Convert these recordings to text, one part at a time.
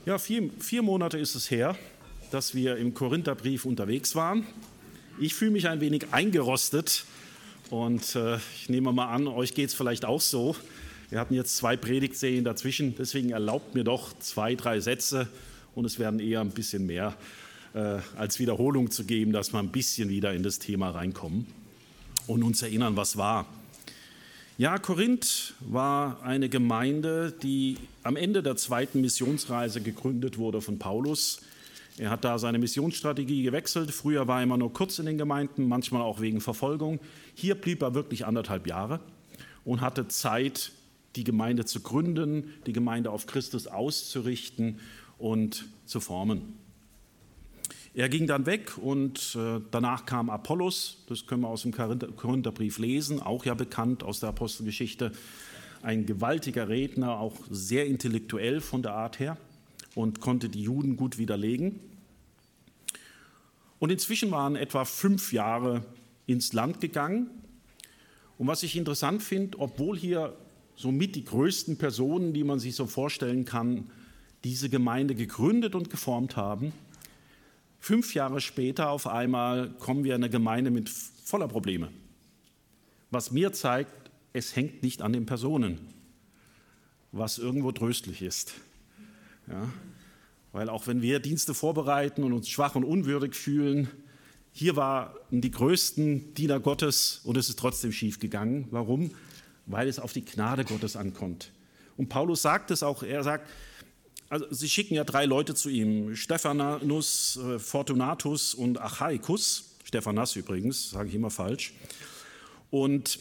Ja, vier Monate ist es her, dass wir im Korintherbrief unterwegs waren. Ich fühle mich ein wenig eingerostet und ich nehme mal an, euch geht es vielleicht auch so. Wir hatten jetzt 2 Predigtserien dazwischen, deswegen erlaubt mir doch 2, 3 Sätze und es werden eher ein bisschen mehr als Wiederholung zu geben, dass wir ein bisschen wieder in das Thema reinkommen und uns erinnern, was war. Ja, Korinth war eine Gemeinde, die am Ende der 2. Missionsreise gegründet wurde von Paulus. Er hat da seine Missionsstrategie gewechselt. Früher war er immer nur kurz in den Gemeinden, manchmal auch wegen Verfolgung. Hier blieb er wirklich 1,5 Jahre und hatte Zeit, die Gemeinde zu gründen, die Gemeinde auf Christus auszurichten und zu formen. Er ging dann weg und danach kam Apollos, das können wir aus dem Korintherbrief lesen, auch ja bekannt aus der Apostelgeschichte, ein gewaltiger Redner, auch sehr intellektuell von der Art her und konnte die Juden gut widerlegen. Und inzwischen waren etwa 5 Jahre ins Land gegangen. Und was ich interessant finde, obwohl hier somit die größten Personen, die man sich so vorstellen kann, diese Gemeinde gegründet und geformt haben, 5 Jahre später auf einmal kommen wir in eine Gemeinde mit voller Probleme. Was mir zeigt, es hängt nicht an den Personen, was irgendwo tröstlich ist. Ja? Weil auch wenn wir Dienste vorbereiten und uns schwach und unwürdig fühlen, hier waren die größten Diener Gottes und es ist trotzdem schief gegangen. Warum? Weil es auf die Gnade Gottes ankommt. Und Paulus sagt es auch, er sagt, also sie schicken ja 3 Leute zu ihm, Stephanus, Fortunatus und Achaicus, Stephanas übrigens, sage ich immer falsch. Und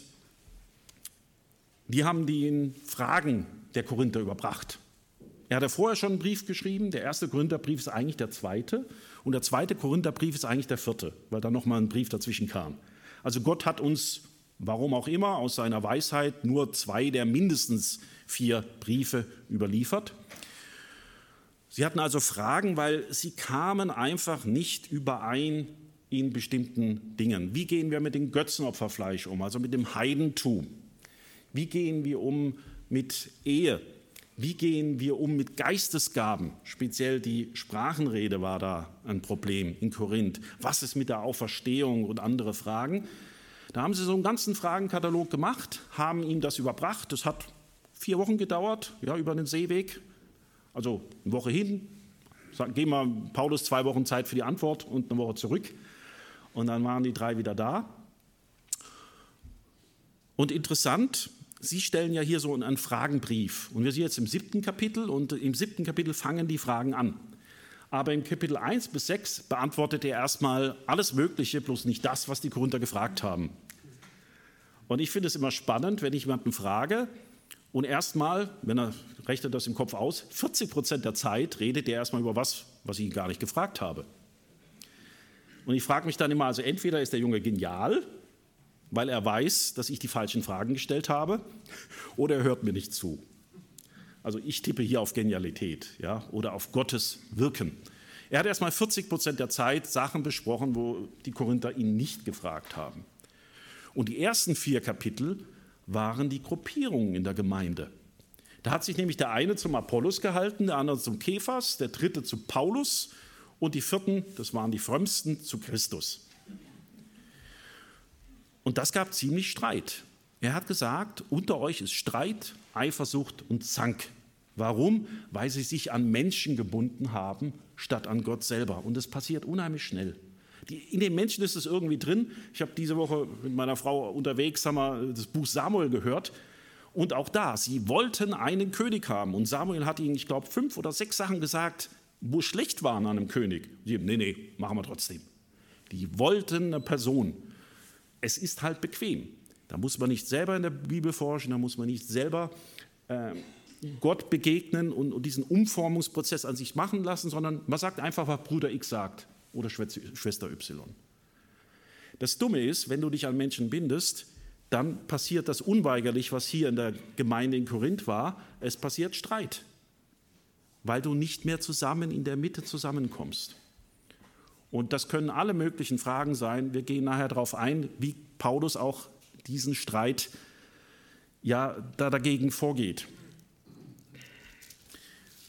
die haben den Fragen der Korinther überbracht. Er hat ja vorher schon einen Brief geschrieben, der 1. Korintherbrief ist eigentlich der 2. und der 2. Korintherbrief ist eigentlich der 4., weil da nochmal ein Brief dazwischen kam. Also Gott hat uns, warum auch immer, aus seiner Weisheit nur 2 der mindestens 4 Briefe überliefert. Sie hatten also Fragen, weil sie kamen einfach nicht überein in bestimmten Dingen. Wie gehen wir mit dem Götzenopferfleisch um, also mit dem Heidentum? Wie gehen wir um mit Ehe? Wie gehen wir um mit Geistesgaben? Speziell die Sprachenrede war da ein Problem in Korinth. Was ist mit der Auferstehung und andere Fragen? Da haben sie so einen ganzen Fragenkatalog gemacht, haben ihm das überbracht. Das hat 4 Wochen gedauert, ja, über den Seeweg. Also eine Woche hin, geben wir Paulus 2 Wochen Zeit für die Antwort und eine Woche zurück. Und dann waren die 3 wieder da. Und interessant, Sie stellen ja hier so einen Fragenbrief. Und wir sind jetzt im 7. Kapitel und im 7. Kapitel fangen die Fragen an. Aber im Kapitel 1 bis 6 beantwortet er erstmal alles Mögliche, bloß nicht das, was die Korinther gefragt haben. Und ich finde es immer spannend, wenn ich jemanden frage, und erstmal, wenn er rechnet das im Kopf aus, 40% der Zeit redet er erstmal über was ich ihn gar nicht gefragt habe. Und ich frage mich dann immer, also entweder ist der Junge genial, weil er weiß, dass ich die falschen Fragen gestellt habe, oder er hört mir nicht zu. Also ich tippe hier auf Genialität, ja, oder auf Gottes Wirken. Er hat erstmal 40% der Zeit Sachen besprochen, wo die Korinther ihn nicht gefragt haben. Und die ersten 4 Kapitel waren die Gruppierungen in der Gemeinde. Da hat sich nämlich der eine zum Apollos gehalten, der andere zum Kephas, der 3. zu Paulus und die 4., das waren die Frömmsten, zu Christus. Und das gab ziemlich Streit. Er hat gesagt, unter euch ist Streit, Eifersucht und Zank. Warum? Weil sie sich an Menschen gebunden haben, statt an Gott selber. Und das passiert unheimlich schnell. In den Menschen ist es irgendwie drin. Ich habe diese Woche mit meiner Frau unterwegs, haben wir das Buch Samuel gehört. Und auch da, sie wollten einen König haben. Und Samuel hat ihnen, ich glaube, 5 oder 6 Sachen gesagt, wo schlecht waren an einem König. Sie haben, nee, machen wir trotzdem. Die wollten eine Person. Es ist halt bequem. Da muss man nicht selber in der Bibel forschen, da muss man nicht selber Gott begegnen und diesen Umformungsprozess an sich machen lassen, sondern man sagt einfach, was Bruder X sagt oder Schwester Y. Das Dumme ist, wenn du dich an Menschen bindest, dann passiert das unweigerlich, was hier in der Gemeinde in Korinth war, es passiert Streit, weil du nicht mehr zusammen in der Mitte zusammenkommst. Und das können alle möglichen Fragen sein. Wir gehen nachher darauf ein, wie Paulus auch diesen Streit ja dagegen vorgeht.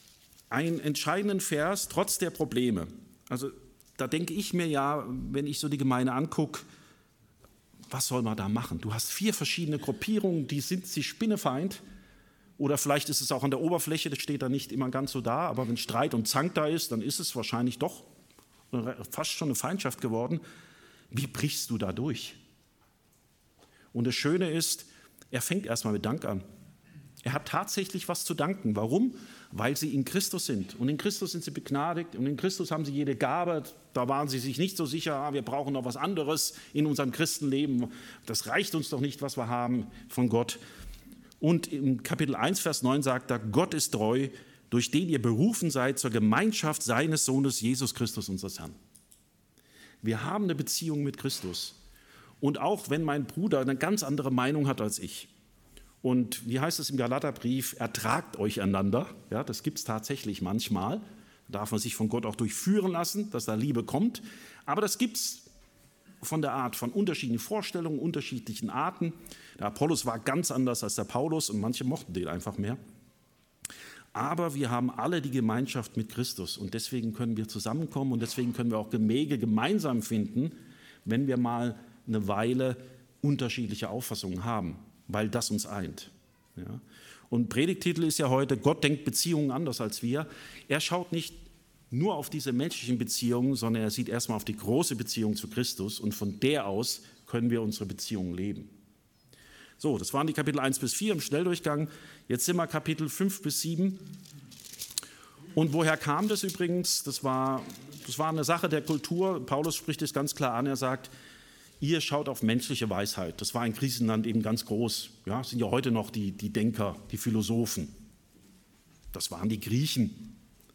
einen entscheidenden Vers, trotz der Probleme. Also da denke ich mir ja, wenn ich so die Gemeinde angucke, was soll man da machen? Du hast 4 verschiedene Gruppierungen, die sind sich spinnefeind. Oder vielleicht ist es auch an der Oberfläche, das steht da nicht immer ganz so da, aber wenn Streit und Zank da ist, dann ist es wahrscheinlich doch fast schon eine Feindschaft geworden. Wie brichst du da durch? Und das Schöne ist, er fängt erstmal mit Dank an. Er hat tatsächlich was zu danken. Warum? Weil sie in Christus sind. Und in Christus sind sie begnadigt und in Christus haben sie jede Gabe. Da waren sie sich nicht so sicher, wir brauchen noch was anderes in unserem Christenleben. Das reicht uns doch nicht, was wir haben von Gott. Und im Kapitel 1, Vers 9 sagt er, Gott ist treu, durch den ihr berufen seid zur Gemeinschaft seines Sohnes Jesus Christus, unseres Herrn. Wir haben eine Beziehung mit Christus. Und auch wenn mein Bruder eine ganz andere Meinung hat als ich, und wie heißt es im Galaterbrief, ertragt euch einander, ja, das gibt es tatsächlich manchmal, da darf man sich von Gott auch durchführen lassen, dass da Liebe kommt, aber das gibt es von der Art, von unterschiedlichen Vorstellungen, unterschiedlichen Arten. Der Apollos war ganz anders als der Paulus und manche mochten den einfach mehr. Aber wir haben alle die Gemeinschaft mit Christus und deswegen können wir zusammenkommen und deswegen können wir auch Wege gemeinsam finden, wenn wir mal eine Weile unterschiedliche Auffassungen haben, weil das uns eint. Ja. Und Predigtitel ist ja heute, Gott denkt Beziehungen anders als wir. Er schaut nicht nur auf diese menschlichen Beziehungen, sondern er sieht erstmal auf die große Beziehung zu Christus und von der aus können wir unsere Beziehungen leben. So, das waren die Kapitel 1 bis 4 im Schnelldurchgang. Jetzt sind wir Kapitel 5 bis 7. Und woher kam das übrigens? Das war eine Sache der Kultur. Paulus spricht es ganz klar an. Er sagt, ihr schaut auf menschliche Weisheit. Das war in Griechenland eben ganz groß. Ja, sind ja heute noch die Denker, die Philosophen. Das waren die Griechen.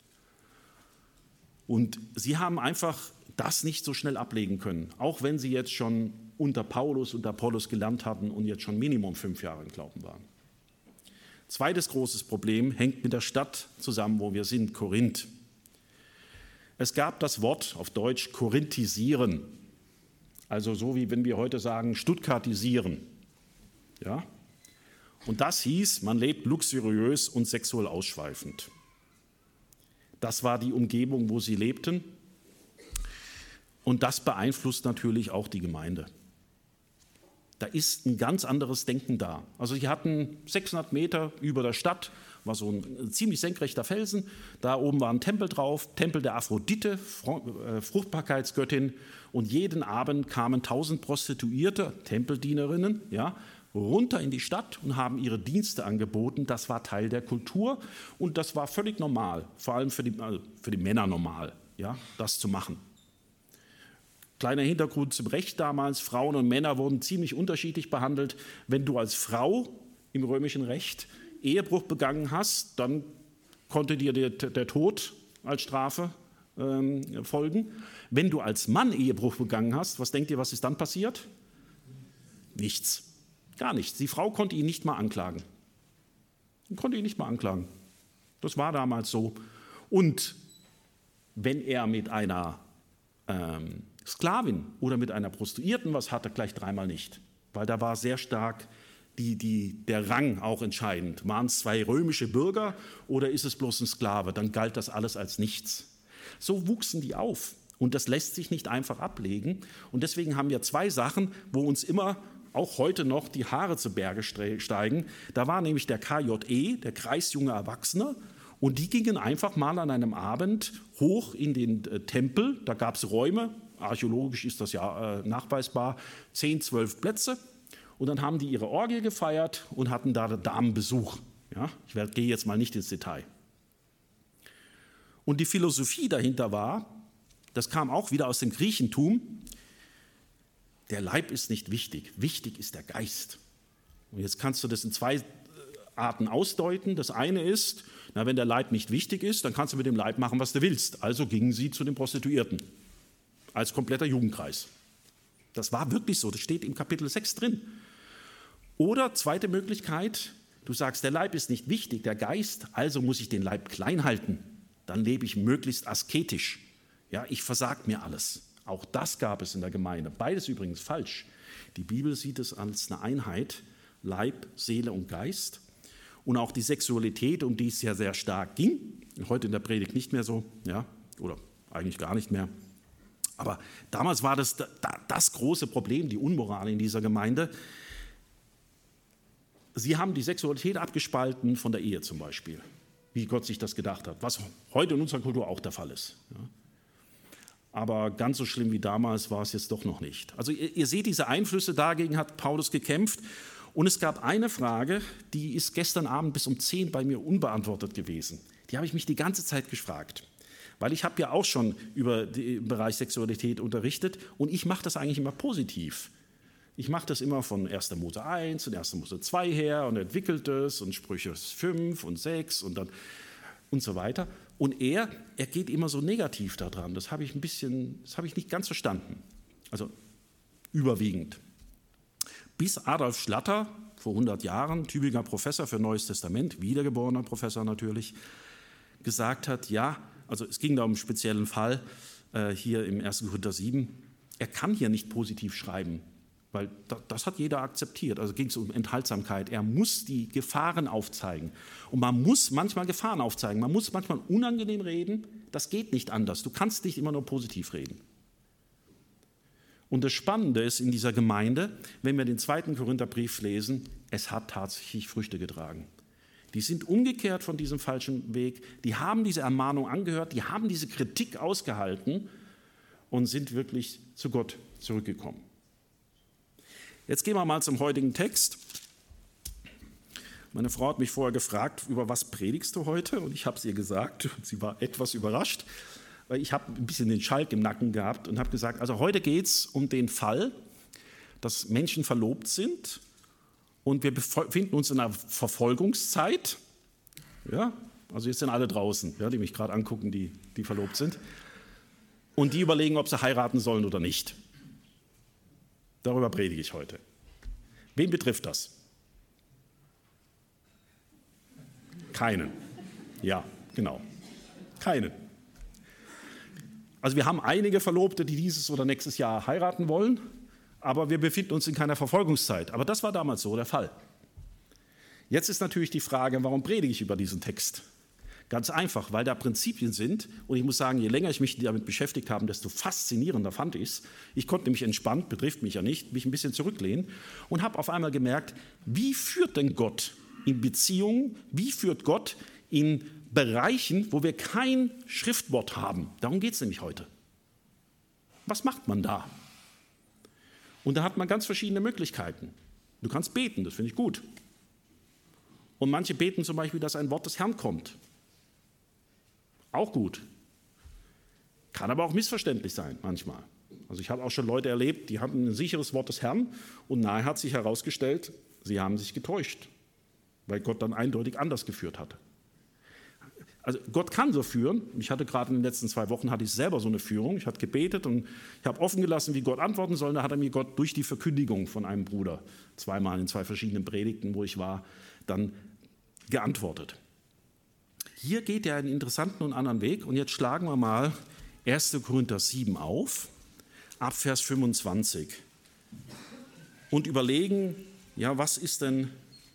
Und sie haben einfach das nicht so schnell ablegen können, auch wenn sie jetzt schon unter Paulus und Apollos gelernt hatten und jetzt schon Minimum 5 Jahre im Glauben waren. Zweites großes Problem hängt mit der Stadt zusammen, wo wir sind, Korinth. Es gab das Wort auf Deutsch korinthisieren, also so wie wenn wir heute sagen stuttgartisieren. Ja? Und das hieß, man lebt luxuriös und sexuell ausschweifend. Das war die Umgebung, wo sie lebten. Und das beeinflusst natürlich auch die Gemeinde. Da ist ein ganz anderes Denken da. Also sie hatten 600 Meter über der Stadt, war so ein ziemlich senkrechter Felsen. Da oben war ein Tempel drauf, Tempel der Aphrodite, Fruchtbarkeitsgöttin. Und jeden Abend kamen 1000 Prostituierte, Tempeldienerinnen, ja, runter in die Stadt und haben ihre Dienste angeboten. Das war Teil der Kultur und das war völlig normal, vor allem für die Männer normal, ja, das zu machen. Kleiner Hintergrund zum Recht damals, Frauen und Männer wurden ziemlich unterschiedlich behandelt. Wenn du als Frau im römischen Recht Ehebruch begangen hast, dann konnte dir der Tod als Strafe folgen. Wenn du als Mann Ehebruch begangen hast, was denkt ihr, was ist dann passiert? Nichts, gar nichts. Die Frau konnte ihn nicht mal anklagen. Das war damals so. Und wenn er mit einer Sklavin oder mit einer Prostituierten was hatte, gleich 3-mal nicht. Weil da war sehr stark der Rang auch entscheidend. Waren es 2 römische Bürger oder ist es bloß ein Sklave? Dann galt das alles als nichts. So wuchsen die auf und das lässt sich nicht einfach ablegen. Und deswegen haben wir 2 Sachen, wo uns immer, auch heute noch, die Haare zu Berge steigen. Da war nämlich der KJE, der Kreis junger Erwachsener. Und die gingen einfach mal an einem Abend hoch in den Tempel. Da gab es Räume, archäologisch ist das ja nachweisbar, 10, 12 Plätze. Und dann haben die ihre Orgie gefeiert und hatten da Damenbesuch. Ja, ich gehe jetzt mal nicht ins Detail. Und die Philosophie dahinter war, das kam auch wieder aus dem Griechentum, der Leib ist nicht wichtig, wichtig ist der Geist. Und jetzt kannst du das in 2 Arten ausdeuten. Das eine ist, wenn der Leib nicht wichtig ist, dann kannst du mit dem Leib machen, was du willst. Also gingen sie zu den Prostituierten als kompletter Jugendkreis. Das war wirklich so, das steht im Kapitel 6 drin. Oder zweite Möglichkeit, du sagst, der Leib ist nicht wichtig, der Geist, also muss ich den Leib klein halten. Dann lebe ich möglichst asketisch. Ja, ich versag mir alles. Auch das gab es in der Gemeinde. Beides übrigens falsch. Die Bibel sieht es als eine Einheit, Leib, Seele und Geist. Und auch die Sexualität, um die es ja sehr stark ging, Heute in der Predigt nicht mehr so, ja, oder eigentlich gar nicht mehr. Aber damals war das große Problem, die Unmoral in dieser Gemeinde. Sie haben die Sexualität abgespalten von der Ehe zum Beispiel, wie Gott sich das gedacht hat, was heute in unserer Kultur auch der Fall ist. Ja. Aber ganz so schlimm wie damals war es jetzt doch noch nicht. Also ihr seht diese Einflüsse, dagegen hat Paulus gekämpft. Und es gab eine Frage, die ist gestern Abend bis um 10 bei mir unbeantwortet gewesen. Die habe ich mich die ganze Zeit gefragt. Weil ich habe ja auch schon über den Bereich Sexualität unterrichtet und ich mache das eigentlich immer positiv. Ich mache das immer von 1. Mose 1 und 1. Mose 2 her und entwickelt es und Sprüche 5 und 6 und dann und so weiter. Und er geht immer so negativ daran. Das habe ich nicht ganz verstanden. Also überwiegend. Bis Adolf Schlatter vor 100 Jahren, Tübinger Professor für Neues Testament, wiedergeborener Professor natürlich, gesagt hat, ja, also es ging da um einen speziellen Fall hier im 1. Korinther 7, er kann hier nicht positiv schreiben, weil das hat jeder akzeptiert. Also ging es um Enthaltsamkeit. Er muss die Gefahren aufzeigen. Und man muss manchmal Gefahren aufzeigen. Man muss manchmal unangenehm reden. Das geht nicht anders. Du kannst nicht immer nur positiv reden. Und das Spannende ist in dieser Gemeinde, wenn wir den 2. Korintherbrief lesen, es hat tatsächlich Früchte getragen. Die sind umgekehrt von diesem falschen Weg. Die haben diese Ermahnung angehört. Die haben diese Kritik ausgehalten und sind wirklich zu Gott zurückgekommen. Jetzt gehen wir mal zum heutigen Text. Meine Frau hat mich vorher gefragt, über was predigst du heute? Und ich habe es ihr gesagt. Sie war etwas überrascht, weil ich habe ein bisschen den Schalk im Nacken gehabt und habe gesagt, also heute geht es um den Fall, dass Menschen verlobt sind und wir befinden uns in einer Verfolgungszeit. Ja, also jetzt sind alle draußen, ja, die mich gerade angucken, die verlobt sind. Und die überlegen, ob sie heiraten sollen oder nicht. Darüber predige ich heute. Wen betrifft das? Keinen. Ja, genau. Keinen. Also wir haben einige Verlobte, die dieses oder nächstes Jahr heiraten wollen, aber wir befinden uns in keiner Verfolgungszeit. Aber das war damals so der Fall. Jetzt ist natürlich die Frage, warum predige ich über diesen Text? Ganz einfach, weil da Prinzipien sind und ich muss sagen, je länger ich mich damit beschäftigt habe, desto faszinierender fand ich es. Ich konnte nämlich entspannt, betrifft mich ja nicht, mich ein bisschen zurücklehnen und habe auf einmal gemerkt, wie führt denn Gott in Beziehungen, wie führt Gott in Bereichen, wo wir kein Schriftwort haben. Darum geht es nämlich heute. Was macht man da? Und da hat man ganz verschiedene Möglichkeiten. Du kannst beten, das finde ich gut. Und manche beten zum Beispiel, dass ein Wort des Herrn kommt. Auch gut. Kann aber auch missverständlich sein manchmal. Also ich habe auch schon Leute erlebt, die hatten ein sicheres Wort des Herrn und nachher hat sich herausgestellt, sie haben sich getäuscht, weil Gott dann eindeutig anders geführt hatte. Also Gott kann so führen. Ich hatte gerade in den letzten 2 Wochen hatte ich selber so eine Führung. Ich habe gebetet und ich habe offen gelassen, wie Gott antworten soll. Da hat er mir Gott durch die Verkündigung von einem Bruder, 2-mal in 2 verschiedenen Predigten, wo ich war, dann geantwortet. Hier geht er einen interessanten und anderen Weg. Und jetzt schlagen wir mal 1. Korinther 7 auf, ab Vers 25. Und überlegen, ja, was ist denn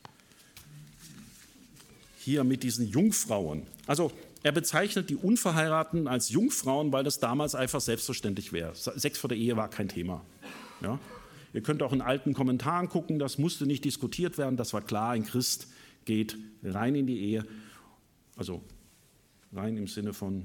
hier mit diesen Jungfrauen? Also er bezeichnet die Unverheirateten als Jungfrauen, weil das damals einfach selbstverständlich wäre. Sex vor der Ehe war kein Thema. Ja? Ihr könnt auch in alten Kommentaren gucken, das musste nicht diskutiert werden, das war klar, ein Christ geht rein in die Ehe. Also rein im Sinne von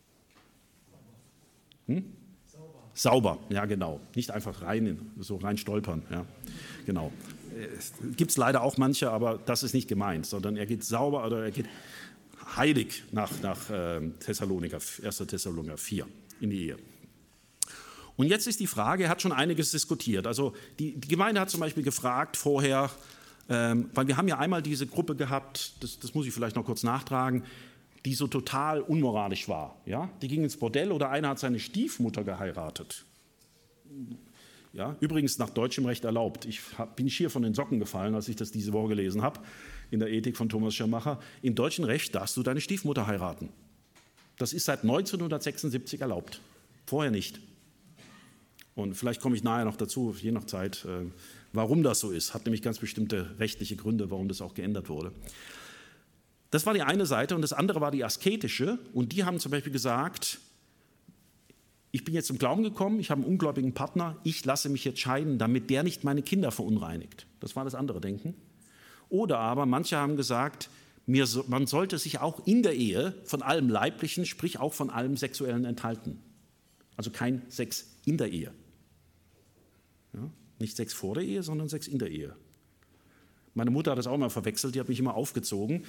sauber, ja genau. Nicht einfach rein, so rein stolpern, ja genau. Gibt es leider auch manche, aber das ist nicht gemeint, sondern er geht sauber oder er geht heilig nach Thessaloniker, 1. Thessaloniker 4 in die Ehe. Und jetzt ist die Frage, er hat schon einiges diskutiert. Also die Gemeinde hat zum Beispiel gefragt vorher, weil wir haben ja einmal diese Gruppe gehabt, das muss ich vielleicht noch kurz nachtragen, die so total unmoralisch war. Ja? Die ging ins Bordell oder einer hat seine Stiefmutter geheiratet. Ja? Übrigens nach deutschem Recht erlaubt. Bin schier von den Socken gefallen, als ich das diese Woche gelesen habe, in der Ethik von Thomas Schirmacher. Im deutschen Recht darfst du deine Stiefmutter heiraten. Das ist seit 1976 erlaubt, vorher nicht. Und vielleicht komme ich nachher noch dazu, je nach Zeit, warum das so ist. Hat nämlich ganz bestimmte rechtliche Gründe, warum das auch geändert wurde. Das war die eine Seite und das andere war die asketische. Und die haben zum Beispiel gesagt, ich bin jetzt zum Glauben gekommen, ich habe einen ungläubigen Partner, ich lasse mich jetzt scheiden, damit der nicht meine Kinder verunreinigt. Das war das andere Denken. Oder aber manche haben gesagt, man sollte sich auch in der Ehe von allem Leiblichen, sprich auch von allem Sexuellen enthalten. Also kein Sex in der Ehe. Ja? Nicht Sex vor der Ehe, sondern Sex in der Ehe. Meine Mutter hat das auch immer verwechselt, die hat mich immer aufgezogen.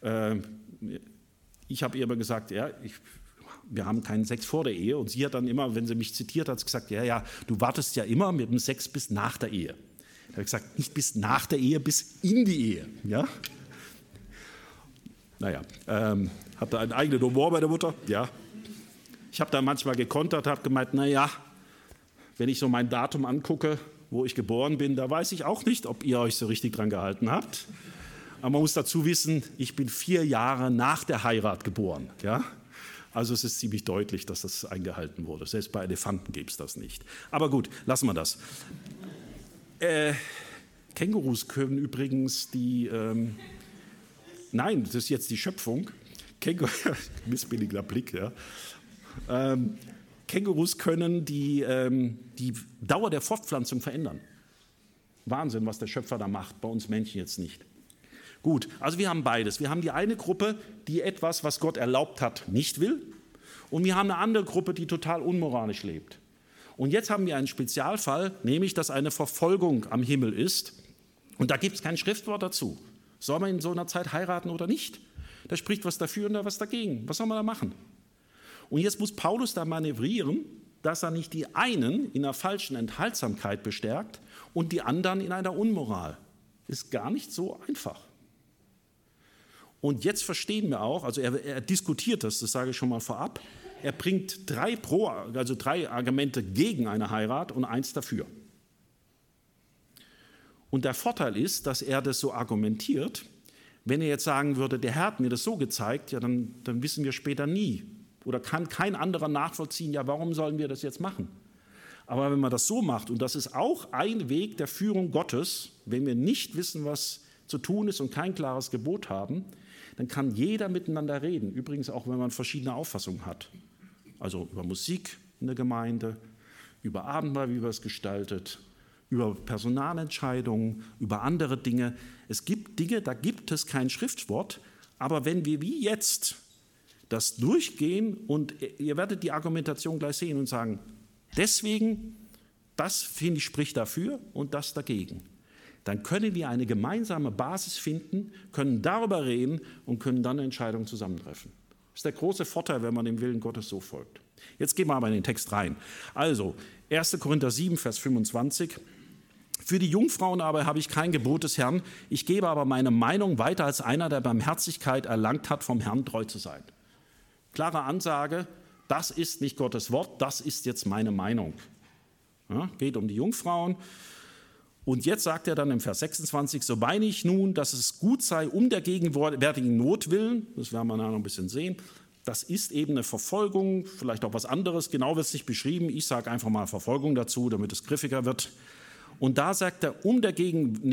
Ich habe ihr immer gesagt, ja, wir haben keinen Sex vor der Ehe. Und sie hat dann immer, wenn sie mich zitiert hat, gesagt, ja, du wartest ja immer mit dem Sex bis nach der Ehe. Da habe ich gesagt, nicht bis nach der Ehe, bis in die Ehe. Ja? Naja, hat da einen eigenen Humor bei der Mutter? Ja. Ich habe da manchmal gekontert, habe gemeint, naja, wenn ich so mein Datum angucke, wo ich geboren bin, da weiß ich auch nicht, ob ihr euch so richtig dran gehalten habt. Aber man muss dazu wissen, ich bin 4 Jahre nach der Heirat geboren. Ja? Also es ist ziemlich deutlich, dass das eingehalten wurde. Selbst bei Elefanten gibt es das nicht. Aber gut, lassen wir das. Kängurus können übrigens nein, das ist jetzt die Schöpfung. Missbilligender Blick, ja. Kängurus können die Dauer der Fortpflanzung verändern. Wahnsinn, was der Schöpfer da macht, bei uns Menschen jetzt nicht. Gut, also wir haben beides. Wir haben die eine Gruppe, die etwas, was Gott erlaubt hat, nicht will. Und wir haben eine andere Gruppe, die total unmoralisch lebt. Und jetzt haben wir einen Spezialfall, nämlich, dass eine Verfolgung am Himmel ist. Und da gibt es kein Schriftwort dazu. Soll man in so einer Zeit heiraten oder nicht? Da spricht was dafür und da was dagegen. Was soll man da machen? Und jetzt muss Paulus da manövrieren, dass er nicht die einen in einer falschen Enthaltsamkeit bestärkt und die anderen in einer Unmoral. Ist gar nicht so einfach. Und jetzt verstehen wir auch, also er diskutiert das sage ich schon mal vorab, er bringt 3 Argumente gegen eine Heirat und 1 dafür. Und der Vorteil ist, dass er das so argumentiert, wenn er jetzt sagen würde, der Herr hat mir das so gezeigt, ja, dann wissen wir später nie oder kann kein anderer nachvollziehen, ja, warum sollen wir das jetzt machen? Aber wenn man das so macht, und das ist auch ein Weg der Führung Gottes, wenn wir nicht wissen, was zu tun ist und kein klares Gebot haben, dann kann jeder miteinander reden, übrigens auch, wenn man verschiedene Auffassungen hat. Also über Musik in der Gemeinde, über Abendmahl, wie man es gestaltet, über Personalentscheidungen, über andere Dinge. Es gibt Dinge, da gibt es kein Schriftwort, aber wenn wir wie jetzt das durchgehen und ihr werdet die Argumentation gleich sehen und sagen, deswegen, das finde ich spricht dafür und das dagegen, dann können wir eine gemeinsame Basis finden, können darüber reden und können dann eine Entscheidung zusammentreffen. Das ist der große Vorteil, wenn man dem Willen Gottes so folgt. Jetzt gehen wir aber in den Text rein. Also, 1. Korinther 7, Vers 25. Für die Jungfrauen aber habe ich kein Gebot des Herrn, ich gebe aber meine Meinung weiter als einer, der Barmherzigkeit erlangt hat, vom Herrn treu zu sein. Klare Ansage, das ist nicht Gottes Wort, das ist jetzt meine Meinung. Ja, geht um die Jungfrauen. Und jetzt sagt er dann im Vers 26, so meine ich nun, dass es gut sei, um der gegenwärtigen Not willen, das werden wir nachher noch ein bisschen sehen, das ist eben eine Verfolgung, vielleicht auch was anderes, genau wird es nicht beschrieben, ich sage einfach mal Verfolgung dazu, damit es griffiger wird. Und da sagt er, um der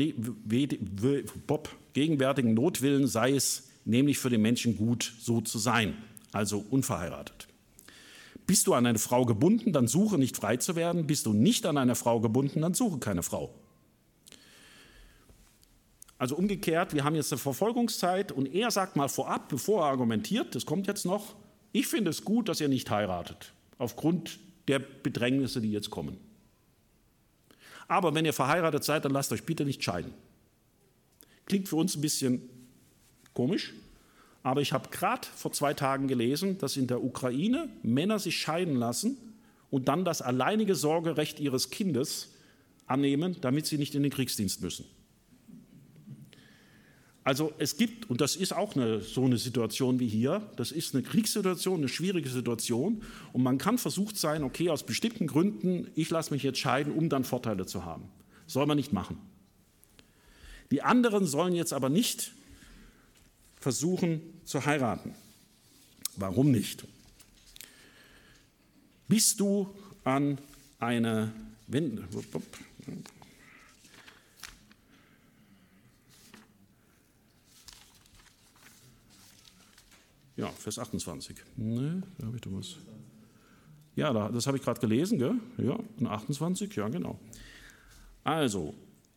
gegenwärtigen Not willen sei es nämlich für den Menschen gut, so zu sein, also unverheiratet. Bist du an eine Frau gebunden, dann suche nicht frei zu werden, bist du nicht an eine Frau gebunden, dann suche keine Frau. Also umgekehrt, wir haben jetzt eine Verfolgungszeit und er sagt mal vorab, bevor er argumentiert, das kommt jetzt noch, ich finde es gut, dass ihr nicht heiratet, aufgrund der Bedrängnisse, die jetzt kommen. Aber wenn ihr verheiratet seid, dann lasst euch bitte nicht scheiden. Klingt für uns ein bisschen komisch, aber ich habe gerade vor 2 Tagen gelesen, dass in der Ukraine Männer sich scheiden lassen und dann das alleinige Sorgerecht ihres Kindes annehmen, damit sie nicht in den Kriegsdienst müssen. Also es gibt, und das ist auch so eine Situation wie hier, das ist eine Kriegssituation, eine schwierige Situation und man kann versucht sein, okay, aus bestimmten Gründen, ich lasse mich jetzt scheiden, um dann Vorteile zu haben. Soll man nicht machen. Die anderen sollen jetzt aber nicht versuchen zu heiraten. Warum nicht? Bist du an eine Ja, Vers 28. Ne, da habe ich doch was. Ja, das habe ich gerade gelesen, gell? Ja, 28, ja genau. Also,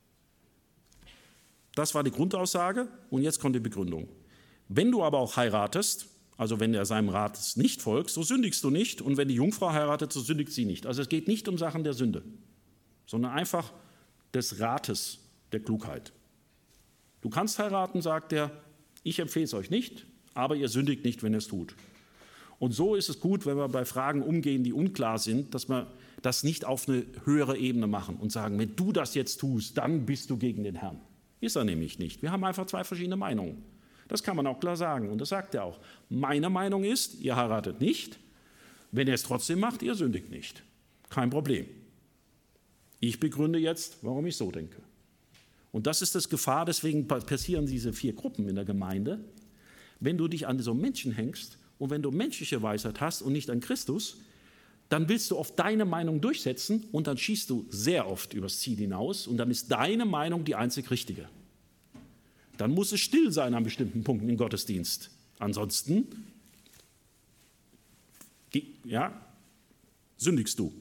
das war die Grundaussage und jetzt kommt die Begründung. Wenn du aber auch heiratest, also wenn er seinem Rat nicht folgt, so sündigst du nicht, und wenn die Jungfrau heiratet, so sündigt sie nicht. Also es geht nicht um Sachen der Sünde, sondern einfach des Rates, der Klugheit. Du kannst heiraten, sagt er, ich empfehle es euch nicht, aber ihr sündigt nicht, wenn ihr es tut. Und so ist es gut, wenn wir bei Fragen umgehen, die unklar sind, dass wir das nicht auf eine höhere Ebene machen und sagen, wenn du das jetzt tust, dann bist du gegen den Herrn. Ist er nämlich nicht. Wir haben einfach zwei verschiedene Meinungen. Das kann man auch klar sagen und das sagt er auch. Meine Meinung ist, ihr heiratet nicht. Wenn ihr es trotzdem macht, ihr sündigt nicht. Kein Problem. Ich begründe jetzt, warum ich so denke. Und das ist das Gefahr, deswegen passieren diese 4 Gruppen in der Gemeinde. Wenn du dich an so Menschen hängst und wenn du menschliche Weisheit hast und nicht an Christus, dann willst du oft deine Meinung durchsetzen und dann schießt du sehr oft übers Ziel hinaus und dann ist deine Meinung die einzig richtige. Dann muss es still sein an bestimmten Punkten im Gottesdienst. Ansonsten sündigst du.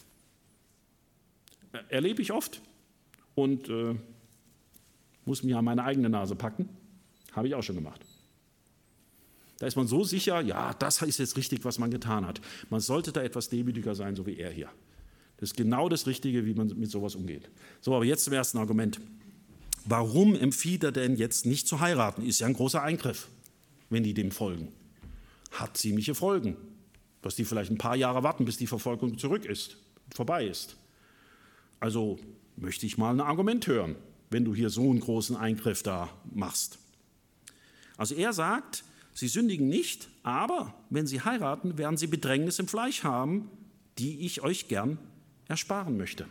Erlebe ich oft und muss mich an meine eigene Nase packen. Habe ich auch schon gemacht. Da ist man so sicher, ja, das ist jetzt richtig, was man getan hat. Man sollte da etwas demütiger sein, so wie er hier. Das ist genau das Richtige, wie man mit sowas umgeht. So, aber jetzt zum ersten Argument. Warum empfiehlt er denn jetzt nicht zu heiraten? Ist ja ein großer Eingriff, wenn die dem folgen. Hat ziemliche Folgen. Dass die vielleicht ein paar Jahre warten, bis die Verfolgung vorbei ist. Also möchte ich mal ein Argument hören, wenn du hier so einen großen Eingriff da machst. Also er sagt, sie sündigen nicht, aber wenn sie heiraten, werden sie Bedrängnis im Fleisch haben, die ich euch gern ersparen möchte.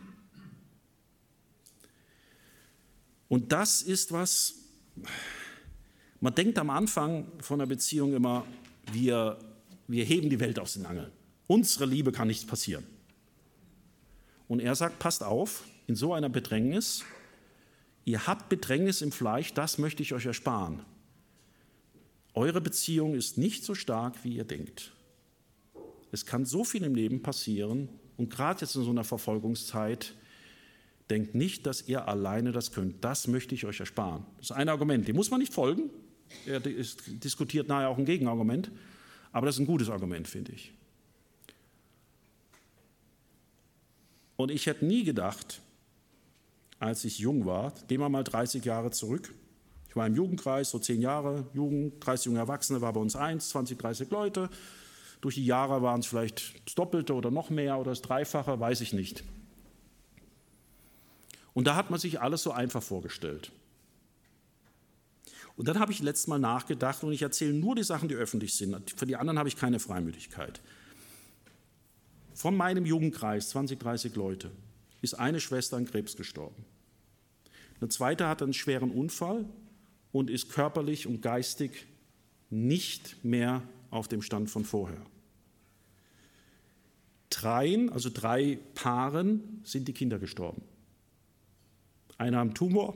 Und das ist was, man denkt am Anfang von einer Beziehung immer, wir heben die Welt aus den Angeln. Unsere Liebe kann nichts passieren. Und er sagt, passt auf, in so einer Bedrängnis, ihr habt Bedrängnis im Fleisch, das möchte ich euch ersparen. Eure Beziehung ist nicht so stark, wie ihr denkt. Es kann so viel im Leben passieren und gerade jetzt in so einer Verfolgungszeit, denkt nicht, dass ihr alleine das könnt. Das möchte ich euch ersparen. Das ist ein Argument, dem muss man nicht folgen. Er diskutiert nachher auch ein Gegenargument, aber das ist ein gutes Argument, finde ich. Und ich hätte nie gedacht, als ich jung war, gehen wir mal 30 Jahre zurück, ich war im Jugendkreis, so 10 Jahre, Jugendkreis junge Erwachsene war bei uns 20, 30 Leute. Durch die Jahre waren es vielleicht das Doppelte oder noch mehr oder das Dreifache, weiß ich nicht. Und da hat man sich alles so einfach vorgestellt. Und dann habe ich letztes Mal nachgedacht und ich erzähle nur die Sachen, die öffentlich sind. Für die anderen habe ich keine Freimütigkeit. Von meinem Jugendkreis, 20, 30 Leute, ist eine Schwester an Krebs gestorben. Eine zweite hatte einen schweren Unfall und ist körperlich und geistig nicht mehr auf dem Stand von vorher. 3 Paaren sind die Kinder gestorben. Einer am Tumor,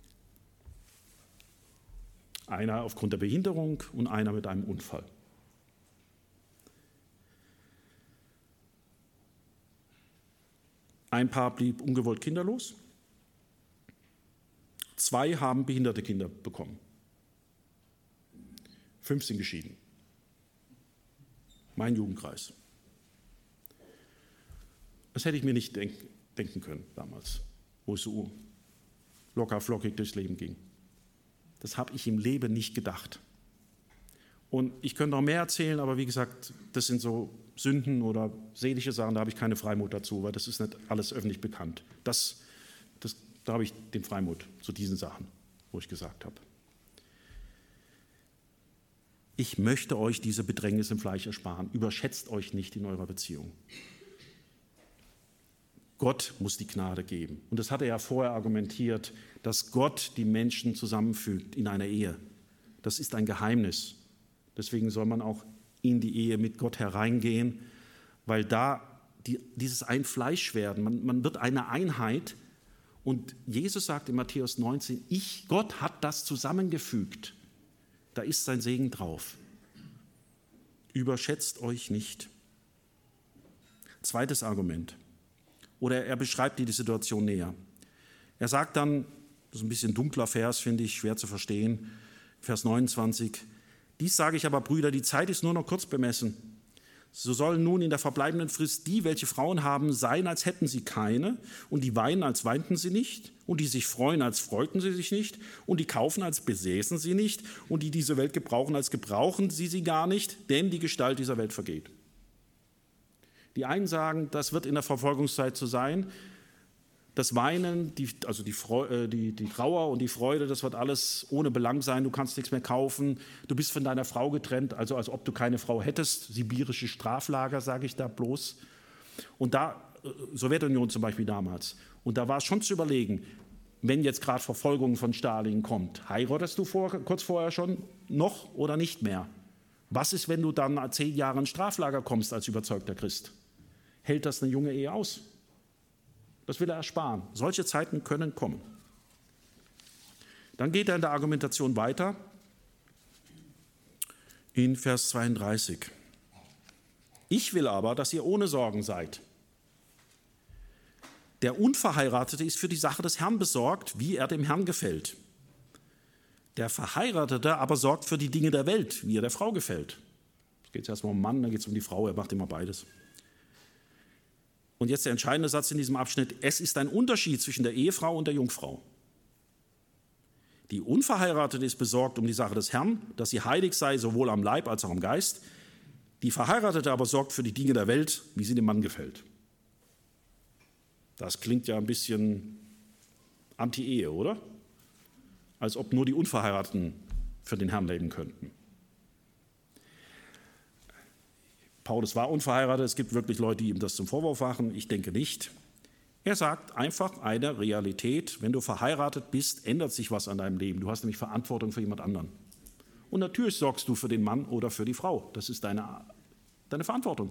einer aufgrund der Behinderung und einer mit einem Unfall. Ein Paar blieb ungewollt kinderlos. 2 haben behinderte Kinder bekommen. 5 sind geschieden. Mein Jugendkreis. Das hätte ich mir nicht denken können damals, wo es so locker flockig durchs Leben ging. Das habe ich im Leben nicht gedacht. Und ich könnte noch mehr erzählen, aber wie gesagt, das sind so Sünden oder seelische Sachen, da habe ich keine Freimut dazu, weil das ist nicht alles öffentlich bekannt. Da habe ich den Freimut zu diesen Sachen, wo ich gesagt habe. Ich möchte euch diese Bedrängnis im Fleisch ersparen. Überschätzt euch nicht in eurer Beziehung. Gott muss die Gnade geben. Und das hat er ja vorher argumentiert, dass Gott die Menschen zusammenfügt in einer Ehe. Das ist ein Geheimnis. Deswegen soll man auch in die Ehe mit Gott hereingehen, weil da dieses ein Fleisch werden, man wird eine Einheit. Und Jesus sagt in Matthäus 19, Gott hat das zusammengefügt. Da ist sein Segen drauf. Überschätzt euch nicht. Zweites Argument. Oder er beschreibt die Situation näher. Er sagt dann, das ist ein bisschen dunkler Vers, finde ich, schwer zu verstehen, Vers 29, dies sage ich aber, Brüder, die Zeit ist nur noch kurz bemessen. So sollen nun in der verbleibenden Frist die, welche Frauen haben, sein, als hätten sie keine, und die weinen, als weinten sie nicht, und die sich freuen, als freuten sie sich nicht, und die kaufen, als besäßen sie nicht, und die diese Welt gebrauchen, als gebrauchen sie gar nicht, denn die Gestalt dieser Welt vergeht. Die einen sagen, das wird in der Verfolgungszeit so sein, das Weinen, die Trauer und die Freude, das wird alles ohne Belang sein, du kannst nichts mehr kaufen, du bist von deiner Frau getrennt, also als ob du keine Frau hättest, sibirische Straflager, sage ich da bloß. Und da, Sowjetunion zum Beispiel damals, und da war es schon zu überlegen, wenn jetzt gerade Verfolgung von Stalin kommt, heiratest du kurz vorher schon noch oder nicht mehr? Was ist, wenn du dann 10 Jahre in Straflager kommst als überzeugter Christ? Hält das eine junge Ehe aus? Das will er ersparen. Solche Zeiten können kommen. Dann geht er in der Argumentation weiter in Vers 32. Ich will aber, dass ihr ohne Sorgen seid. Der Unverheiratete ist für die Sache des Herrn besorgt, wie er dem Herrn gefällt. Der Verheiratete aber sorgt für die Dinge der Welt, wie er der Frau gefällt. Es geht erstmal um den Mann, dann geht es um die Frau, er macht immer beides. Und jetzt der entscheidende Satz in diesem Abschnitt, es ist ein Unterschied zwischen der Ehefrau und der Jungfrau. Die Unverheiratete ist besorgt um die Sache des Herrn, dass sie heilig sei, sowohl am Leib als auch am Geist. Die Verheiratete aber sorgt für die Dinge der Welt, wie sie dem Mann gefällt. Das klingt ja ein bisschen Anti-Ehe, oder? Als ob nur die Unverheirateten für den Herrn leben könnten. Paulus war unverheiratet, es gibt wirklich Leute, die ihm das zum Vorwurf machen, ich denke nicht. Er sagt einfach eine Realität, wenn du verheiratet bist, ändert sich was an deinem Leben. Du hast nämlich Verantwortung für jemand anderen. Und natürlich sorgst du für den Mann oder für die Frau. Das ist deine Verantwortung.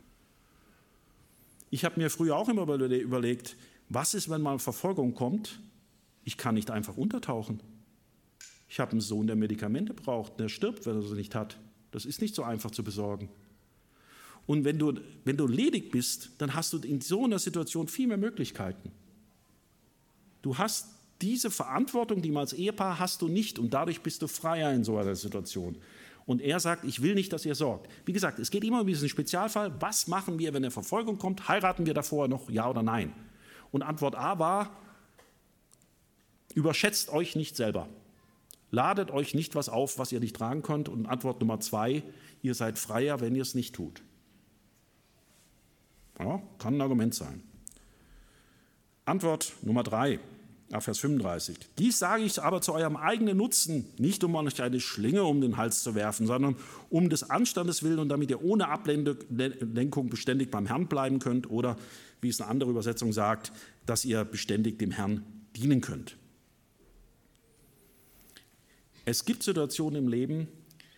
Ich habe mir früher auch immer überlegt, was ist, wenn mal Verfolgung kommt? Ich kann nicht einfach untertauchen. Ich habe einen Sohn, der Medikamente braucht, der stirbt, wenn er sie nicht hat. Das ist nicht so einfach zu besorgen. Und wenn du ledig bist, dann hast du in so einer Situation viel mehr Möglichkeiten. Du hast diese Verantwortung, die man als Ehepaar hast du nicht und dadurch bist du freier in so einer Situation. Und er sagt, ich will nicht, dass ihr sorgt. Wie gesagt, es geht immer um diesen Spezialfall. Was machen wir, wenn eine Verfolgung kommt? Heiraten wir davor noch, ja oder nein? Und Antwort A war, überschätzt euch nicht selber. Ladet euch nicht was auf, was ihr nicht tragen könnt. Und Antwort Nummer 2, ihr seid freier, wenn ihr es nicht tut. Ja, kann ein Argument sein. Antwort Nummer 3, Vers 35. Dies sage ich aber zu eurem eigenen Nutzen, nicht um euch eine Schlinge um den Hals zu werfen, sondern um des Anstandes willen und damit ihr ohne Ablenkung beständig beim Herrn bleiben könnt oder, wie es eine andere Übersetzung sagt, dass ihr beständig dem Herrn dienen könnt. Es gibt Situationen im Leben,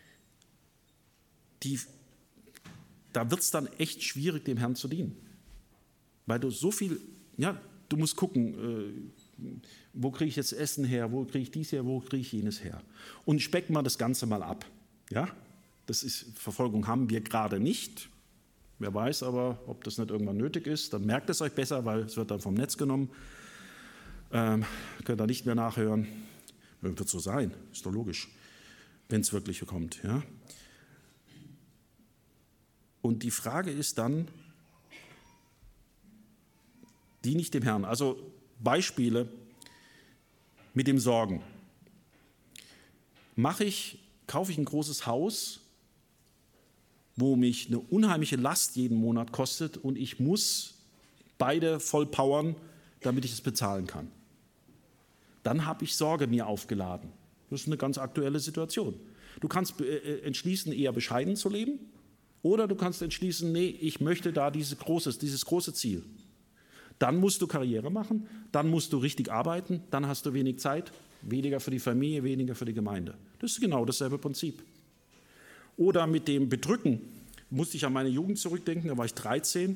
da wird es dann echt schwierig, dem Herrn zu dienen. Weil du so viel, du musst gucken, wo kriege ich jetzt Essen her, wo kriege ich dies her, wo kriege ich jenes her. Und specken wir das Ganze mal ab. Ja? Verfolgung haben wir gerade nicht. Wer weiß aber, ob das nicht irgendwann nötig ist, dann merkt es euch besser, weil es wird dann vom Netz genommen. Könnt ihr nicht mehr nachhören. Wird so sein, ist doch logisch, wenn es wirklich kommt. Ja? Und die Frage ist dann, diene ich dem Herrn? Also Beispiele mit dem Sorgen. Kaufe ich ein großes Haus, wo mich eine unheimliche Last jeden Monat kostet und ich muss beide voll powern, damit ich es bezahlen kann. Dann habe ich Sorge mir aufgeladen. Das ist eine ganz aktuelle Situation. Du kannst entschließen, eher bescheiden zu leben. Oder du kannst entschließen, nee, ich möchte da dieses große Ziel. Dann musst du Karriere machen, dann musst du richtig arbeiten, dann hast du wenig Zeit, weniger für die Familie, weniger für die Gemeinde. Das ist genau dasselbe Prinzip. Oder mit dem Bedrücken musste ich an meine Jugend zurückdenken, da war ich 13.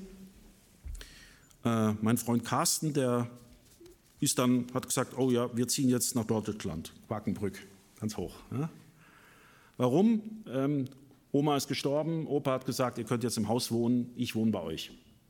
Mein Freund Carsten, der hat gesagt, oh ja, wir ziehen jetzt nach Deutschland, Quakenbrück, ganz hoch. Ja. Warum? Oma ist gestorben, Opa hat gesagt, ihr könnt jetzt im Haus wohnen, ich wohne bei euch.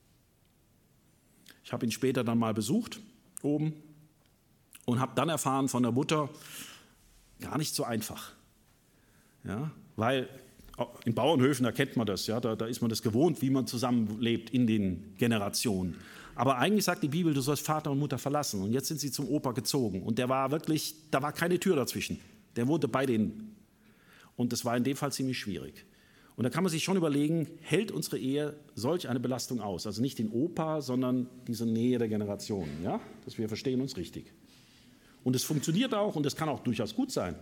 Ich habe ihn später dann mal besucht, oben, und habe dann erfahren von der Mutter, gar nicht so einfach. Ja, weil in Bauernhöfen, da kennt man das, ja, da ist man das gewohnt, wie man zusammenlebt in den Generationen. Aber eigentlich sagt die Bibel, du sollst Vater und Mutter verlassen. Und jetzt sind sie zum Opa gezogen. Und der war wirklich, da war keine Tür dazwischen. Der wohnte bei denen. Und das war in dem Fall ziemlich schwierig. Und da kann man sich schon überlegen, hält unsere Ehe solch eine Belastung aus? Also nicht den Opa, sondern diese Nähe der Generationen. Ja? Dass wir verstehen uns richtig. Und es funktioniert auch und es kann auch durchaus gut sein.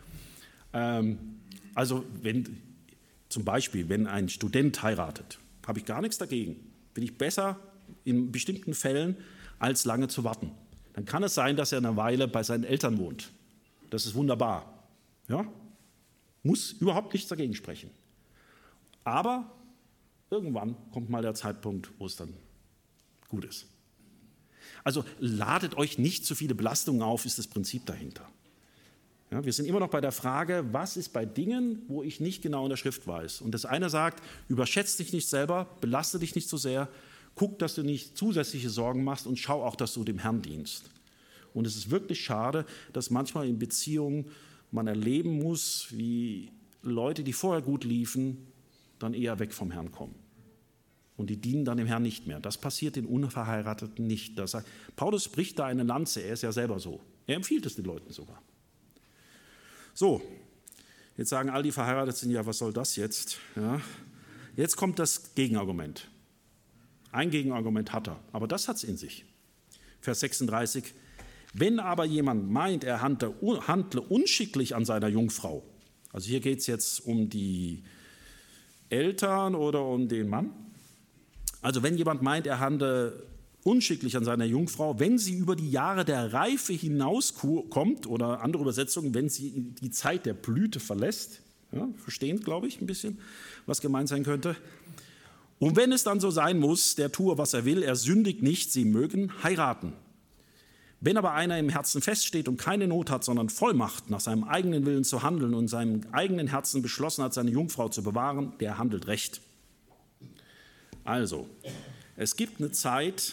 Also zum Beispiel, wenn ein Student heiratet, habe ich gar nichts dagegen. Bin ich besser in bestimmten Fällen, als lange zu warten. Dann kann es sein, dass er eine Weile bei seinen Eltern wohnt. Das ist wunderbar. Ja? Muss überhaupt nichts dagegen sprechen. Aber irgendwann kommt mal der Zeitpunkt, wo es dann gut ist. Also ladet euch nicht zu viele Belastungen auf, ist das Prinzip dahinter. Ja, wir sind immer noch bei der Frage, was ist bei Dingen, wo ich nicht genau in der Schrift weiß. Und das eine sagt, überschätze dich nicht selber, belaste dich nicht so sehr, guck, dass du nicht zusätzliche Sorgen machst und schau auch, dass du dem Herrn dienst. Und es ist wirklich schade, dass manchmal in Beziehungen man erleben muss, wie Leute, die vorher gut liefen, dann eher weg vom Herrn kommen. Und die dienen dann dem Herrn nicht mehr. Das passiert den Unverheirateten nicht. Paulus bricht da eine Lanze, er ist ja selber so. Er empfiehlt es den Leuten sogar. So, jetzt sagen all die verheiratet sind, ja, was soll das jetzt? Ja. Jetzt kommt das Gegenargument. Ein Gegenargument hat er, aber das hat es in sich. Vers 36, wenn aber jemand meint, er handle unschicklich an seiner Jungfrau, also hier geht es jetzt um die Eltern oder um den Mann, also wenn jemand meint, er handle unschicklich an seiner Jungfrau, wenn sie über die Jahre der Reife hinauskommt, oder andere Übersetzungen, wenn sie die Zeit der Blüte verlässt, ja, verstehen, glaube ich, ein bisschen, was gemeint sein könnte. Und wenn es dann so sein muss, der tue, was er will, er sündigt nicht, sie mögen heiraten. Wenn aber einer im Herzen feststeht und keine Not hat, sondern Vollmacht, nach seinem eigenen Willen zu handeln und seinem eigenen Herzen beschlossen hat, seine Jungfrau zu bewahren, der handelt recht. Also, es gibt eine Zeit,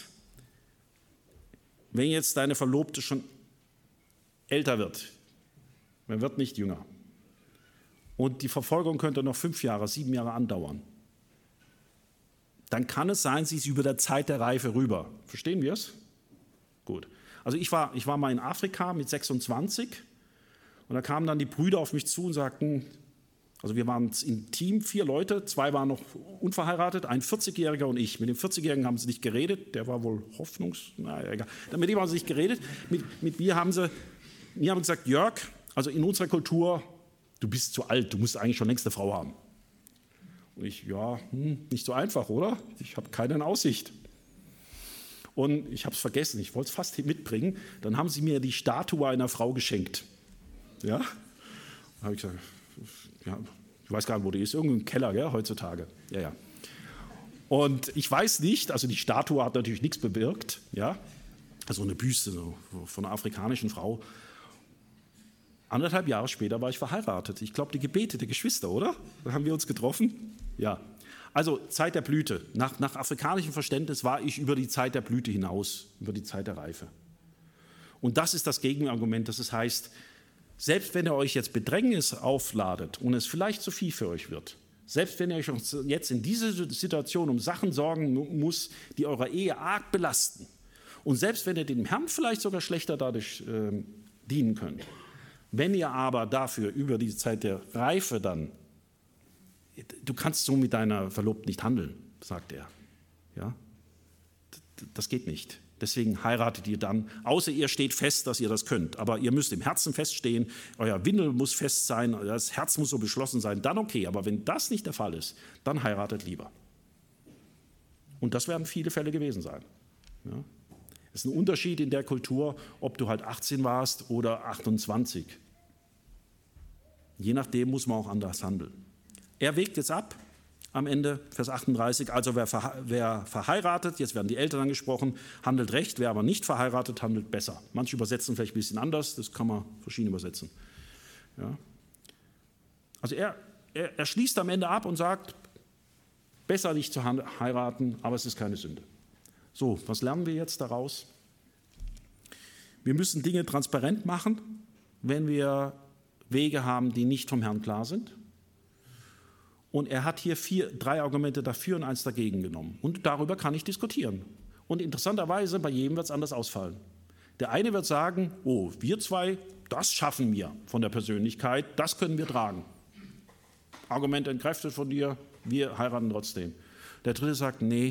wenn jetzt deine Verlobte schon älter wird, man wird nicht jünger, und die Verfolgung könnte noch 5 Jahre, 7 Jahre andauern, dann kann es sein, sie ist über der Zeit der Reife rüber. Verstehen wir es? Gut. Also ich war mal in Afrika mit 26 und da kamen dann die Brüder auf mich zu und sagten, also wir waren im Team 4 Leute, 2 waren noch unverheiratet, ein 40-Jähriger und ich. Mit dem 40-Jährigen haben sie nicht geredet, der war wohl naja, egal. Mit dem haben sie nicht geredet, mit mir haben sie gesagt, Jörg, also in unserer Kultur, du bist zu alt, du musst eigentlich schon längst eine Frau haben. Und ich, ja, nicht so einfach, oder? Ich habe keine in Aussicht. Und ich habe es vergessen, ich wollte es fast mitbringen. Dann haben sie mir die Statue einer Frau geschenkt. Ja? Da habe ich gesagt, ja, ich weiß gar nicht, wo die ist, irgendein Keller, gell, heutzutage. Ja, ja. Und ich weiß nicht, also die Statue hat natürlich nichts bewirkt, ja, also eine Büste so, von einer afrikanischen Frau. 1,5 Jahre später war ich verheiratet. Ich glaube, die gebetete Geschwister, oder? Da haben wir uns getroffen. Ja. Also Zeit der Blüte. Nach afrikanischem Verständnis war ich über die Zeit der Blüte hinaus, über die Zeit der Reife. Und das ist das Gegenargument, dass es heißt, selbst wenn ihr euch jetzt Bedrängnis aufladet und es vielleicht zu viel für euch wird, selbst wenn ihr euch jetzt in dieser Situation um Sachen sorgen muss, die eure Ehe arg belasten, und selbst wenn ihr dem Herrn vielleicht sogar schlechter dadurch dienen könnt, wenn ihr aber dafür über die Zeit der Reife dann, du kannst so mit deiner Verlobten nicht handeln, sagt er. Ja? Das geht nicht. Deswegen heiratet ihr dann, außer ihr steht fest, dass ihr das könnt. Aber ihr müsst im Herzen feststehen, euer Windel muss fest sein, das Herz muss so beschlossen sein, dann okay. Aber wenn das nicht der Fall ist, dann heiratet lieber. Und das werden viele Fälle gewesen sein. Ja? Es ist ein Unterschied in der Kultur, ob du halt 18 warst oder 28. Je nachdem muss man auch anders handeln. Er wägt jetzt ab, am Ende, Vers 38, also wer verheiratet, jetzt werden die Eltern angesprochen, handelt recht, wer aber nicht verheiratet, handelt besser. Manche übersetzen vielleicht ein bisschen anders, das kann man verschieden übersetzen. Ja. Also er er schließt am Ende ab und sagt, besser nicht zu heiraten, aber es ist keine Sünde. So, was lernen wir jetzt daraus? Wir müssen Dinge transparent machen, wenn wir Wege haben, die nicht vom Herrn klar sind. Und er hat hier 3 Argumente dafür und 1 dagegen genommen. Und darüber kann ich diskutieren. Und interessanterweise, bei jedem wird es anders ausfallen. Der eine wird sagen, oh, wir 2, das schaffen wir von der Persönlichkeit, das können wir tragen. Argument entkräftet von dir, wir heiraten trotzdem. Der dritte sagt, nee,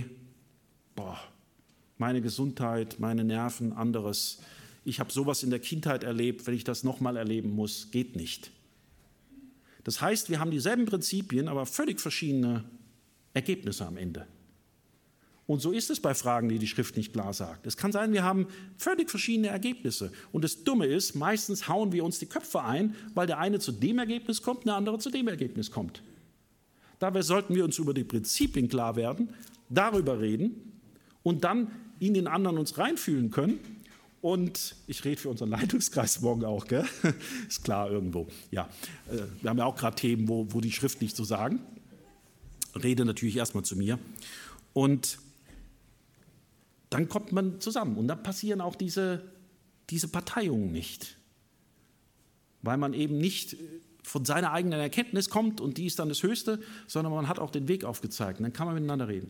meine Gesundheit, meine Nerven, anderes. Ich habe sowas in der Kindheit erlebt, wenn ich das nochmal erleben muss, geht nicht. Das heißt, wir haben dieselben Prinzipien, aber völlig verschiedene Ergebnisse am Ende. Und so ist es bei Fragen, die die Schrift nicht klar sagt. Es kann sein, wir haben völlig verschiedene Ergebnisse. Und das Dumme ist, meistens hauen wir uns die Köpfe ein, weil der eine zu dem Ergebnis kommt, der andere zu dem Ergebnis kommt. Dabei sollten wir uns über die Prinzipien klar werden, darüber reden und dann in den anderen uns reinfühlen können. Und ich rede für unseren Leitungskreis morgen auch, gell? Ist klar irgendwo. Ja, wir haben ja auch gerade Themen, wo die Schrift nicht so sagen. Rede natürlich erstmal zu mir. Und dann kommt man zusammen und dann passieren auch diese Parteiungen nicht. Weil man eben nicht von seiner eigenen Erkenntnis kommt und die ist dann das Höchste, sondern man hat auch den Weg aufgezeigt und dann kann man miteinander reden.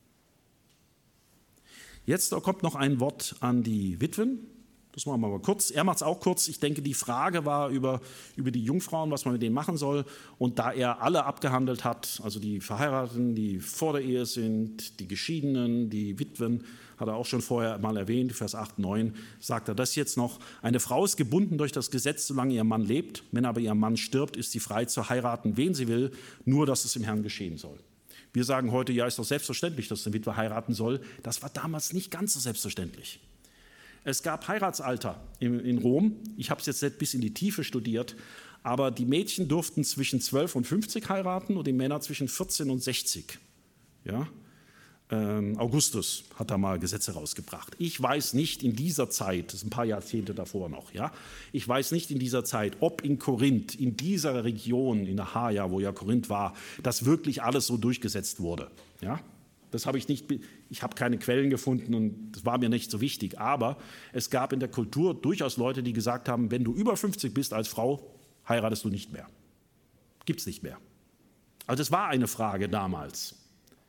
Jetzt kommt noch ein Wort an die Witwen. Das machen wir mal kurz. Er macht es auch kurz. Ich denke, die Frage war über die Jungfrauen, was man mit denen machen soll. Und da er alle abgehandelt hat, also die Verheirateten, die vor der Ehe sind, die Geschiedenen, die Witwen, hat er auch schon vorher mal erwähnt, Vers 8, 9, sagt er das jetzt noch. Eine Frau ist gebunden durch das Gesetz, solange ihr Mann lebt. Wenn aber ihr Mann stirbt, ist sie frei zu heiraten, wen sie will, nur dass es im Herrn geschehen soll. Wir sagen heute, ja, ist doch selbstverständlich, dass eine Witwe heiraten soll. Das war damals nicht ganz so selbstverständlich. Es gab Heiratsalter in Rom. Ich habe es jetzt nicht bis in die Tiefe studiert, aber die Mädchen durften zwischen 12 und 50 heiraten und die Männer zwischen 14 und 60. Ja? Augustus hat da mal Gesetze rausgebracht. Ich weiß nicht in dieser Zeit, das ist ein paar Jahrzehnte davor noch, ja, ich weiß nicht in dieser Zeit, ob in Korinth, in dieser Region, in Achaia, wo ja Korinth war, das wirklich alles so durchgesetzt wurde. Ja? Das habe ich nicht, ich habe keine Quellen gefunden und das war mir nicht so wichtig. Aber es gab in der Kultur durchaus Leute, die gesagt haben, wenn du über 50 bist als Frau, heiratest du nicht mehr. Gibt es nicht mehr. Also das war eine Frage damals.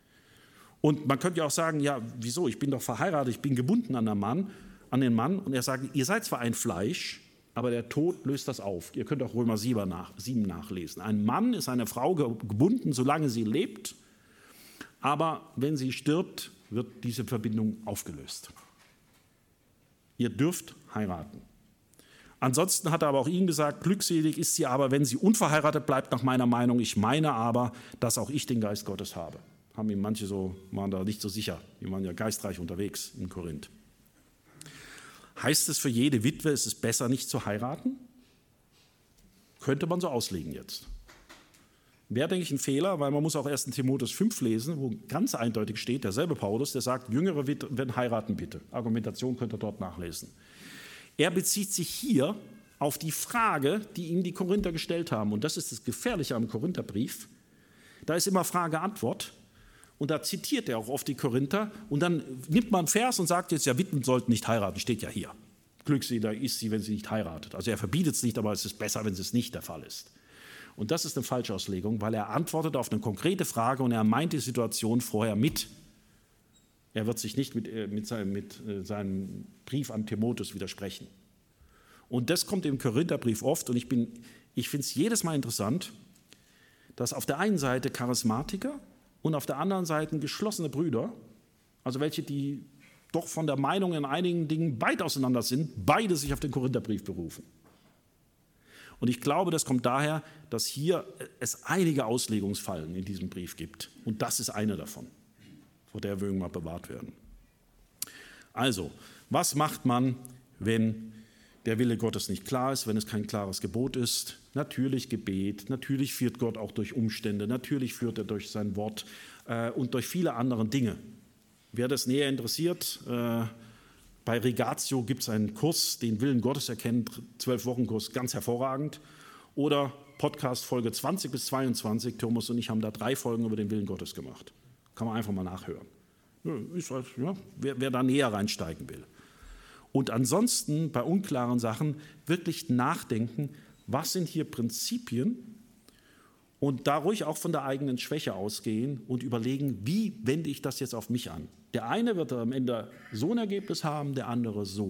Und man könnte ja auch sagen, ja, wieso, ich bin doch verheiratet, ich bin gebunden an den Mann. Und er sagt, ihr seid zwar ein Fleisch, aber der Tod löst das auf. Ihr könnt auch Römer 7 nachlesen. Ein Mann ist eine Frau gebunden, solange sie lebt, aber wenn sie stirbt, wird diese Verbindung aufgelöst. Ihr dürft heiraten. Ansonsten hat er aber auch ihnen gesagt, glückselig ist sie aber, wenn sie unverheiratet bleibt, nach meiner Meinung. Ich meine aber, dass auch ich den Geist Gottes habe. Haben ihm manche waren da nicht so sicher. Die waren ja geistreich unterwegs in Korinth. Heißt es für jede Witwe, es ist besser, nicht zu heiraten? Könnte man so auslegen jetzt. Wäre, denke ich, ein Fehler, weil man muss auch 1. Timotheus 5 lesen, wo ganz eindeutig steht, derselbe Paulus, der sagt, jüngere Witwen heiraten bitte. Argumentation könnt ihr dort nachlesen. Er bezieht sich hier auf die Frage, die ihm die Korinther gestellt haben. Und das ist das Gefährliche am Korintherbrief. Da ist immer Frage-Antwort. Und da zitiert er auch oft die Korinther. Und dann nimmt man einen Vers und sagt jetzt, ja, Witwen sollten nicht heiraten, steht ja hier. Glückselig ist sie, wenn sie nicht heiratet. Also er verbietet es nicht, aber es ist besser, wenn es nicht der Fall ist. Und das ist eine Falschauslegung, weil er antwortet auf eine konkrete Frage und er meint die Situation vorher mit. Er wird sich nicht mit seinem Brief an Timotheus widersprechen. Und das kommt im Korintherbrief oft und ich finde es jedes Mal interessant, dass auf der einen Seite Charismatiker und auf der anderen Seite geschlossene Brüder, also welche, die doch von der Meinung in einigen Dingen weit auseinander sind, beide sich auf den Korintherbrief berufen. Und ich glaube, das kommt daher, dass hier es einige Auslegungsfallen in diesem Brief gibt. Und das ist eine davon, vor der wir irgendwann bewahrt werden. Also, was macht man, wenn der Wille Gottes nicht klar ist, wenn es kein klares Gebot ist? Natürlich Gebet, natürlich führt Gott auch durch Umstände, natürlich führt er durch sein Wort und durch viele andere Dinge. Wer das näher interessiert, bei Regatio gibt es einen Kurs, den Willen Gottes erkennt, 12-Wochen-Kurs, ganz hervorragend. Oder Podcast Folge 20 bis 22. Thomas und ich haben da 3 Folgen über den Willen Gottes gemacht. Kann man einfach mal nachhören. Ja, wer da näher reinsteigen will. Und ansonsten bei unklaren Sachen wirklich nachdenken, was sind hier Prinzipien und da ruhig auch von der eigenen Schwäche ausgehen und überlegen, wie wende ich das jetzt auf mich an. Der eine wird am Ende so ein Ergebnis haben, der andere so.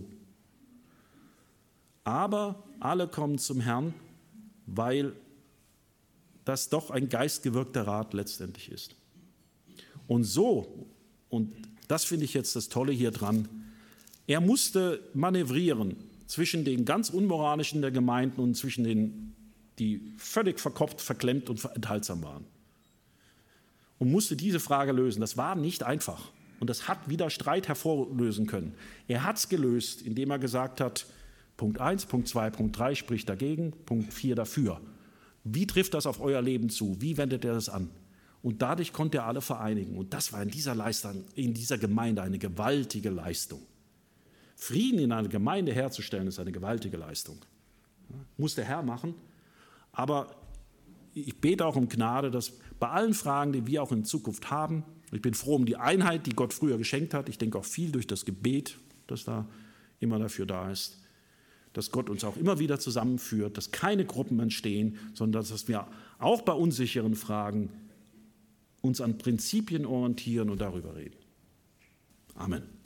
Aber alle kommen zum Herrn, weil das doch ein geistgewirkter Rat letztendlich ist. Und so, und das finde ich jetzt das Tolle hier dran, er musste manövrieren zwischen den ganz Unmoralischen der Gemeinden und zwischen denen, die völlig verkopft, verklemmt und enthaltsam waren. Und musste diese Frage lösen. Das war nicht einfach. Und das hat wieder Streit hervorlösen können. Er hat es gelöst, indem er gesagt hat, Punkt 1, Punkt 2, Punkt 3 spricht dagegen, Punkt 4 dafür. Wie trifft das auf euer Leben zu? Wie wendet er das an? Und dadurch konnte er alle vereinigen. Und das war in dieser Gemeinde eine gewaltige Leistung. Frieden in einer Gemeinde herzustellen, ist eine gewaltige Leistung. Muss der Herr machen. Aber ich bete auch um Gnade, dass bei allen Fragen, die wir auch in Zukunft haben, ich bin froh um die Einheit, die Gott früher geschenkt hat. Ich denke auch viel durch das Gebet, das da immer dafür da ist, dass Gott uns auch immer wieder zusammenführt, dass keine Gruppen entstehen, sondern dass wir auch bei unsicheren Fragen uns an Prinzipien orientieren und darüber reden. Amen.